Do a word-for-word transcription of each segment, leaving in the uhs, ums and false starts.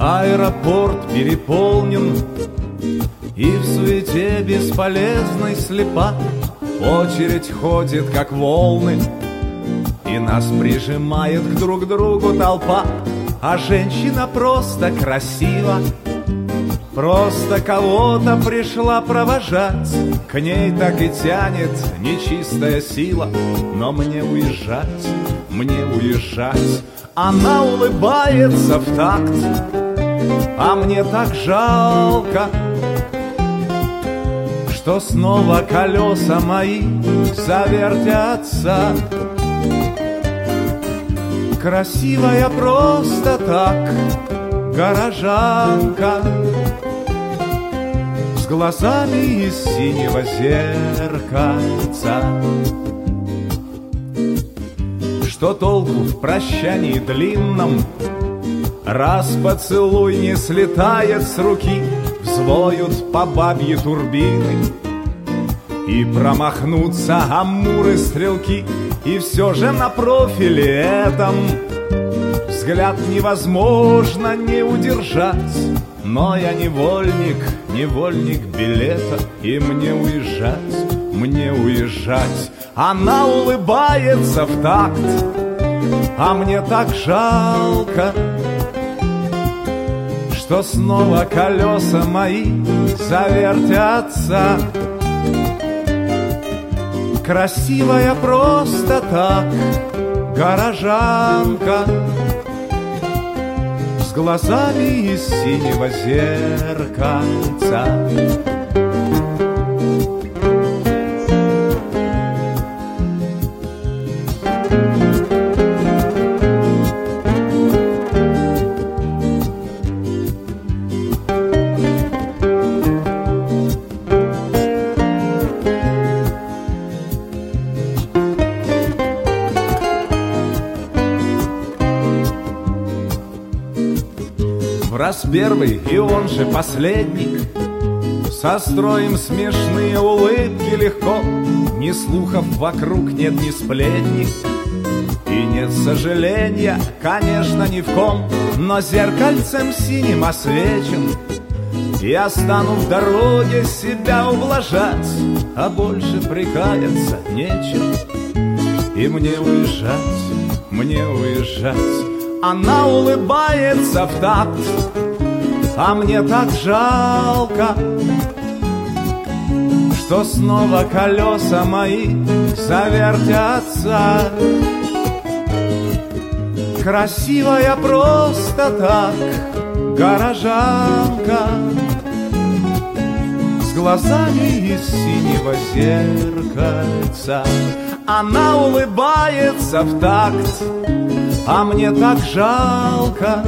Аэропорт переполнен, и в суете бесполезной слепа. Очередь ходит, как волны, и нас прижимает к друг другу толпа. А женщина просто красива, просто кого-то пришла провожать. К ней так и тянет нечистая сила, но мне уезжать, мне уезжать. Она улыбается в такт, а мне так жалко, что снова колеса мои завертятся. Красивая просто так горожанка, с глазами из синего зеркальца. Что толку в прощании длинном, раз поцелуй не слетает с руки? Взвоют по бабье турбины, и промахнутся амуры-стрелки. И все же на профиле этом взгляд невозможно не удержать. Но я невольник, невольник билета, и мне уезжать, мне уезжать. Она улыбается в такт, а мне так жалко, что снова колеса мои завертятся. Красивая просто так горожанка, с глазами из синего зеркальца. Раз первый, и он же последний, состроим смешные улыбки легко. Ни слухов вокруг нет, ни сплетни, и нет сожаления, конечно, ни в ком. Но зеркальцем синим освечен я стану в дороге себя ублажать, а больше прикаяться нечем. И мне уезжать, мне уезжать. Она улыбается в такт, а мне так жалко, что снова колеса мои завертятся. Красивая просто так горожанка, с глазами из синего зеркальца. Она улыбается в такт, а мне так жалко,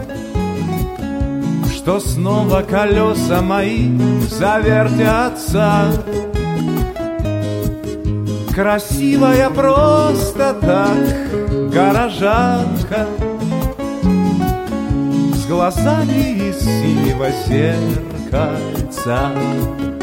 что снова колеса мои завертятся. Красивая просто так горожанка, с глазами из синего зеркальца.